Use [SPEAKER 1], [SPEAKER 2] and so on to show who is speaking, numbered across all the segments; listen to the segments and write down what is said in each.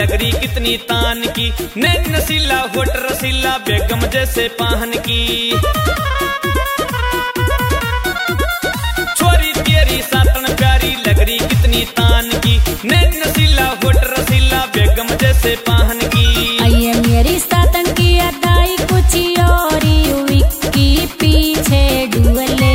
[SPEAKER 1] लगरी कितनी तान की, नैन नसीला होठ रसीला बेगम जैसे पाहन की। छोरी तेरी सातन प्यारी लगरी कितनी तान की, नैन नसीला होठ रसीला बेगम जैसे पाहन की।
[SPEAKER 2] आइए मेरी सातन की अदाई कुछ और विक्की पीछे डुअले।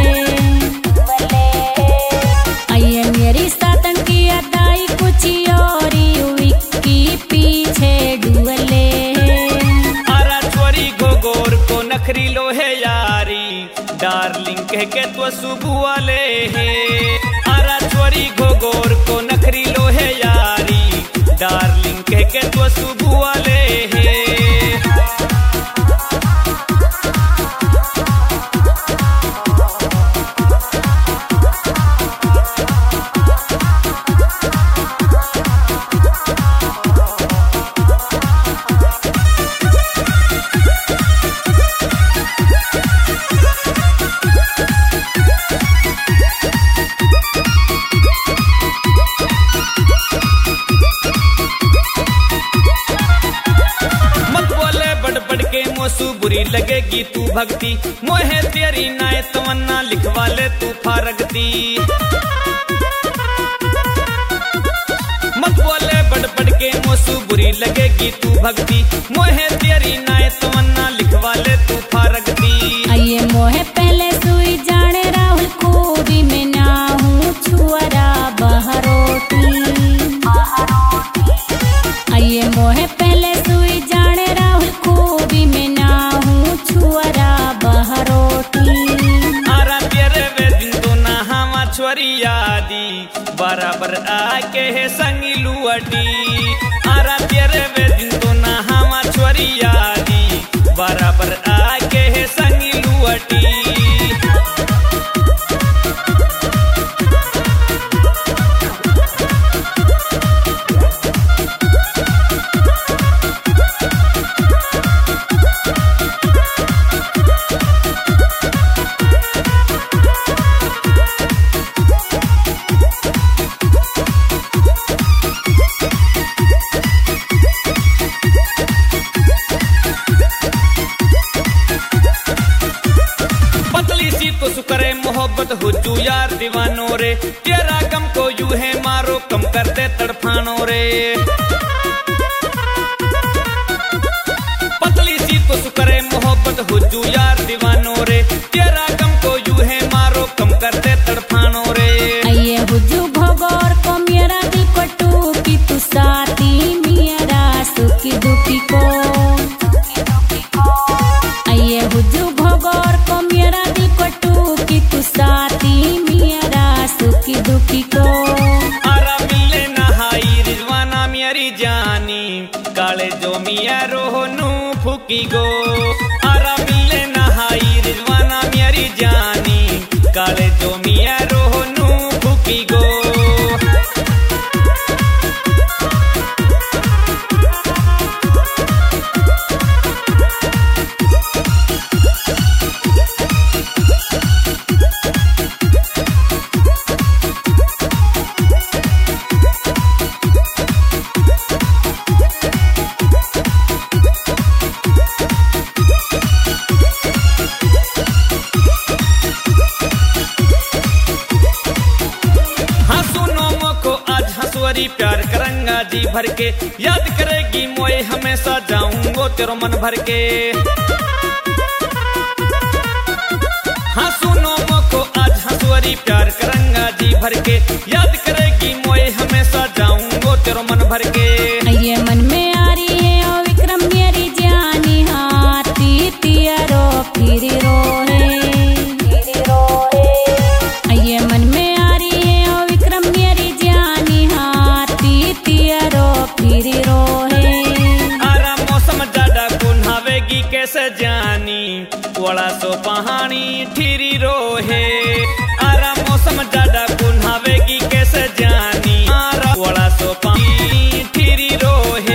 [SPEAKER 2] आइए मेरी सातन की अदाई कुछ और विक्की पीछे डुअले।
[SPEAKER 1] आरा छोरी गोगोर को नखरी लोहे यारी, डार्लिंग कह के तो सुबह वाले हैं। आरा छोरी गोगोर को नखरी लोहे यारी, डार्लिंग कह के तो सुबह वाले हैं। मोसू बुरी लगेगी तू भक्ति, मोहे तेरी नाय तमन्ना लिखवा ले तू फारगती। मत बोले बढ़ बढ़ के मोसू बुरी लगेगी तू भक्ति, मोहे तेरी नाय तमन्ना लिखवा ले तू फारगती।
[SPEAKER 2] आइए मोहे पहले सुई जाने राहुल खूबी में ना हूँ छुअरा बहरोटी। आइए मोहे पहले सुई जाने राहुल खूबी में ना हूँ छुअरा बहरोटी।
[SPEAKER 1] आरा तेरे वे दिन तो ना हमा छोरी यादी, बराबर आके है संगी लुअटी। आरा तेरे वे दिन तो ना हमा छोरी यादी, बराबर आके है संगी लुअटी। तो सुकरे मोहब्बत हुजू यार दीवानो रे, तेरा गम को यू है मारो कम कर दे तड़फानो रे। पतली सी तो सुकरे मोहब्बत हुजू यार दीवानो रे, तेरा गम को यू है मारो कम कर दे तड़फानो रे।
[SPEAKER 2] आइए हुजू भगोर को मेरा दिल को टूकी तू साथी मेरा सुखी दुखी को। आइए हुजू भगोर को मेरा दिल को टूकी तू साथी मेरा सुखी दुखी को।
[SPEAKER 1] आरा मिले नहाई रिजवाना मेरी जानी, काले जो मिया रोहनू फूकी गो। आरा मिले नहाई रिजवाना मेरी जानी, काले जो मिया रोहनू फूकी गो। प्यार करंगा जी भर के, याद करेगी मोए हमेशा जाऊंगो तेरो मन भर के। हाँ सुनो मोको आज हंसवरी प्यार करंगा जी भर के, याद करेगी मोए हमेशा जाऊंगो तेरो मन भर के।
[SPEAKER 2] आइए मन में आ रही है ओ विक्रम मेरी जानी, हाथी तियारो फिर रोए। आइए मन में आ रही है ओ विक्रम मेरी जानी, हाथी तियारो फिर रोए।
[SPEAKER 1] आरा मौसम ज्यादा को नहावेगी कैसे जानी, कोड़ा सो पहाड़ी ठिरी रोहे। आरा मौसम ज्यादा को नहावेगी कैसे जानी, आरा कोड़ा सो पहाड़ी ठिरी रोहे।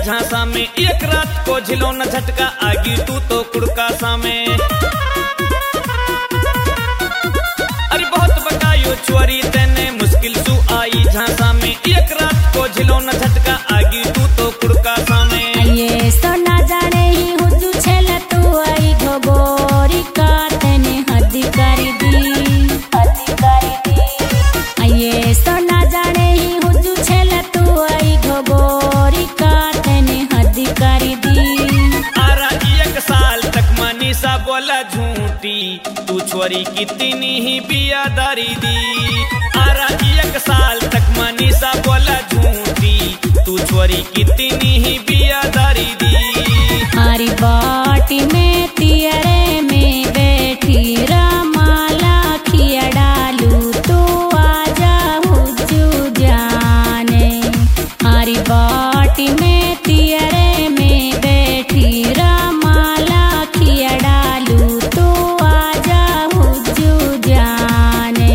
[SPEAKER 1] झांसा में, एक रात को झिलो न झटका आगी तू तो कुड़का सा में। अरे बहुत बकायो चोरी तेने मुश्किल सु आई झांसा में, एक रात को झिलो न झटका आगी तू तो कुड़का सा में।
[SPEAKER 2] ये सो ना जाने ही हुजू छेला तू आई घोगोरी का तेने हद कर दी। ये सो ना जाने ही हुजू छेला तू आई घोगोरी का तेने हद कर दी।
[SPEAKER 1] आरा एक साल तक मनीषा बोला झूठी, तू छोरी कितनी ही बियादारी दी। आरा एक साल तक मनीषा बोला झूठी, तू छोरी कितनी ही बियादारी दी।
[SPEAKER 2] हरी बाटी में तियरे में बैठी रामाला खिया डालू तू आजा हुजू जाने। हरी बाटी में तियरे में बैठी रामाला खिया डालू तू आजा हुजू जाने।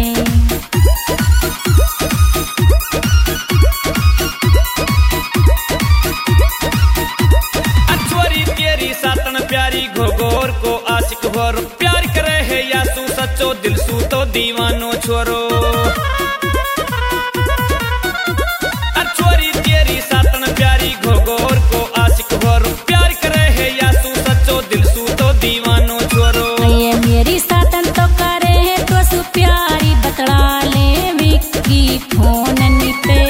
[SPEAKER 1] छोरी तेरी सातन प्यारी घोगोर को आशिक होर, प्यार करे है यासू सच्चो दिल सू तो दीवानो छोरो। छोरी तेरी सातन प्यारी घोगोर को आशिक होर, प्यार करे है यासू सच्चो दिल सू तो दीवानो छोरो।
[SPEAKER 2] ये मेरी सातन तो करे है तो सु प्यारी बतला ले विक्की फोन पे।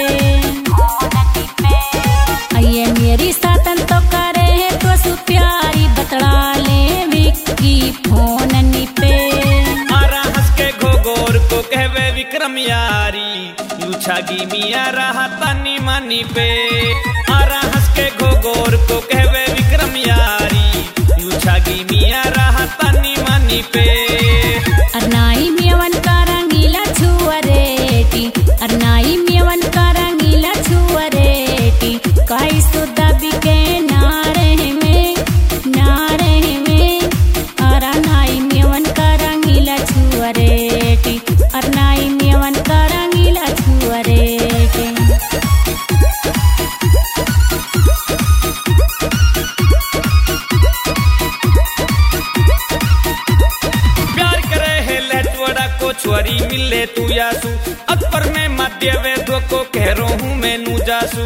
[SPEAKER 2] ये मेरी सातन तो करे है तो सु प्यारी बतला ले विक्की फोन पे।
[SPEAKER 1] आरा हंस के घोगोर को कहवे विक्रम यारी, यू छागी मिया रहा तनी मानी पे। आरा हंस के घोगोर को कहवे विक्रम यारी, यू छागी मिया रहा तनी मानी पे।
[SPEAKER 2] अरनाई मेवन का रंगीला छुअरेटी, अरनाई मेवन का रंगीला छुअरेटी। काई सुदा बिके नारे में, नारे में। अरनाई मेवन का रंगीला छुअरेटी, अरनाई मेवन का रंगीला छुअरेटी।
[SPEAKER 1] प्यार करे है लहटवड़ा को छोरी मिले तू यासू, अकबर में मध्य वे दो को कह रो हूँ मैं नू जासू।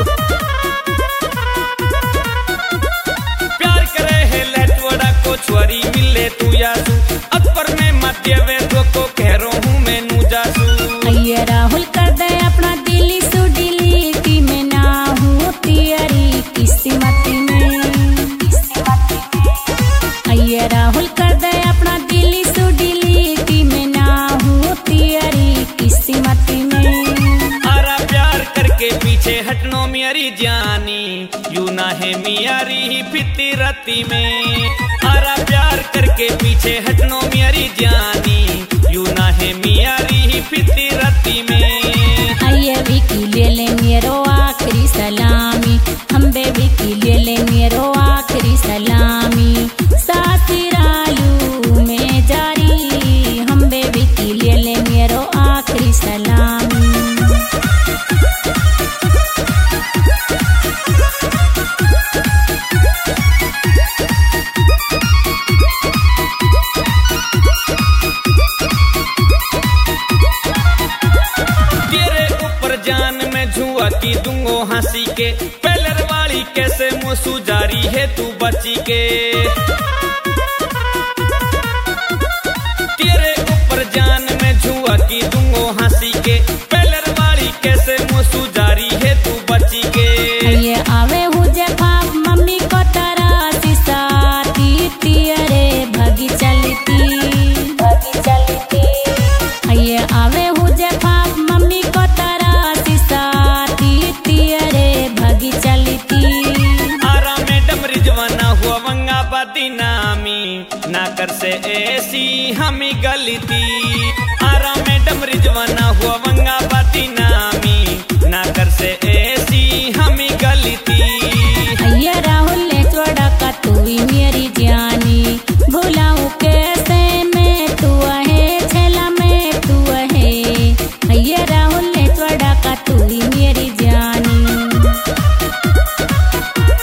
[SPEAKER 1] प्यार करे है लहटवड़ा को छोरी मिले तू यासू, अकबर में मध्य वे दो को कह रो हूँ मैं नू जासू।
[SPEAKER 2] ये राहुल कर दे अपना दिली सु डिलीटी में, ना हूँ तियरी किस्मत में। ये राहुल कर दे अपना दिली सु डिलीटी में, ना हूँ तियरी किस्मत में।
[SPEAKER 1] आरा प्यार करके पीछे हटनो मेरी जानी, यू ना है मियारी ही फितरती में। आरा प्यार करके पीछे हटनो मेरी जानी, यू ना है मियारी ही फितरती में।
[SPEAKER 2] आइए विकी ले ले मेरो आखिरी सलामी, हम बे विकी ले ले मेरो आखिरी सलामी। सासिरालू में जारी, हम बे विकी ले ले मेरो आखिरी सलामी।
[SPEAKER 1] तेरे ऊपर जान में झुआ की दूंगो हंसी के, पेलर वाली कैसे मुसु जारी है तू बची के। तेरे ऊपर जान में झुआ की दूंगो हंसी के, पेलर वाली कैसे मुसु जारी है तू बची के।
[SPEAKER 2] ये आवे हुजे पाप मम्मी को तरासी साथी, तियरे भगी चलती, भगी चलती। ये आवे हुजे पाप मम्मी को तरासी साथी, तियरे भगी चलती।
[SPEAKER 1] आरा मैडम रिजवाना हुआ वंगा बादी नामी, ना कर से ऐसी हमें गलती। आरा मैडम रिजवाना हुआ वंगा बादी नामी, ना कर से ऐसी हमें गलती।
[SPEAKER 2] ये राहुल ने चौड़ा का तू ही मेरी जानी, भुलाऊं कैसे मैं तू है छेला में तू है। ये राहुल ने चौड़ा का तू ही मेरी जानी।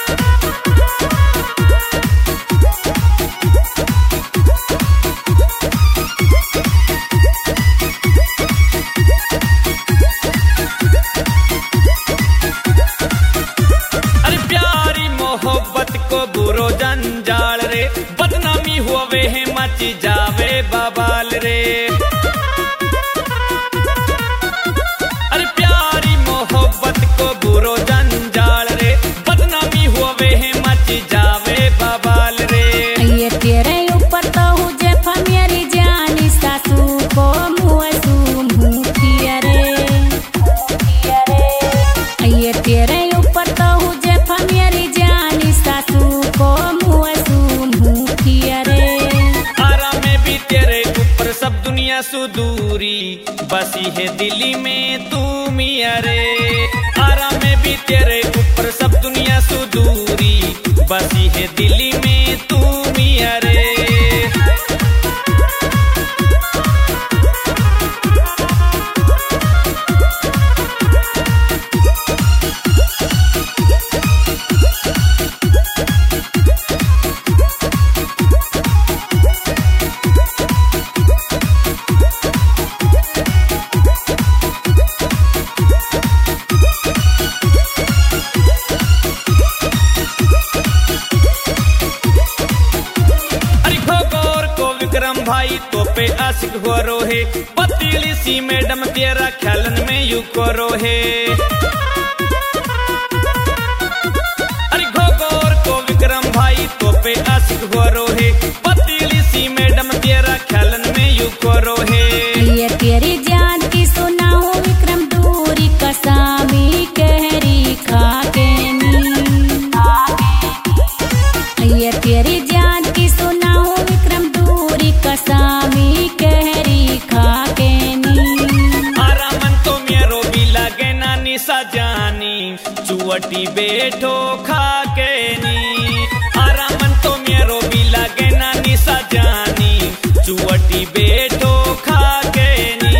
[SPEAKER 1] सुदूरी बसी है दिल्ली में तू मिया रे। आरा में भी तेरे ऊपर सब दुनिया सुदूरी बसी है दिल्ली में तू मिया रे। भाई तो पे आशिक हो रोहे पतीली सी मैडम तेरा ख्यालन में यू को रोहे। अरे घोगोर को विक्रम भाई तो पे आशिक हो रोहे पतीली सी मैडम तेरा ख्यालन में यू को रोहे।
[SPEAKER 2] ये तेरी जान की सुना हो विक्रम दूरी कसामी कहरी खाके ये तेरी जान की सुना हो विक्रम दूरी कसामी कहरी खाके
[SPEAKER 1] आरामन तो मेरो भी लगे नानी सजानी चुवटी बैठो खाके नी। आरामन तो मेरो भी लगे नानी सजानी चुवटी बैठो खाके नी।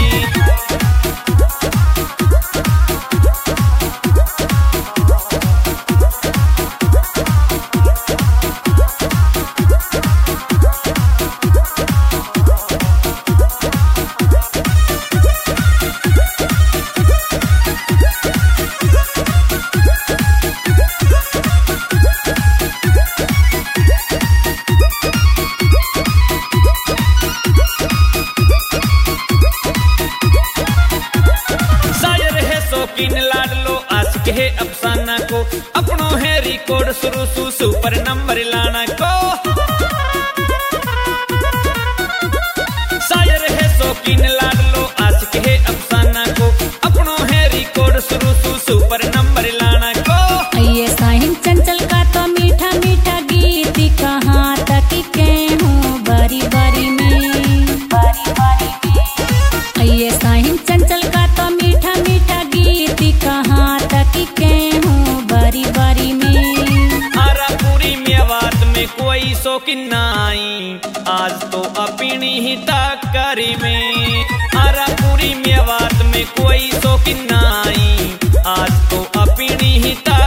[SPEAKER 1] शौकीन लाडलो आशिक है अफसाना को अपनों है रिकॉर्ड शुरू सुपर नंबर लाना को। शायर है शौकीन लाडलो आशिक है अफसाना को अपनों है रिकॉर्ड शुरू सुपर नंबर लाना को।
[SPEAKER 2] ये साहिन चंचल का तो मीठा मीठा गीत कहाँ तक के हूँ बारी बारी में ये साहिन चंचल का तो मीठा मीठा गीत कहाँ तक के हूँ बारी बारी में।
[SPEAKER 1] आरा पूरी मेवात में कोई शौकीन नाई आज तो अपनी ही टक्करी में। आरा पूरी मेवात में कोई शौकीन नाई आज तो अपनी ही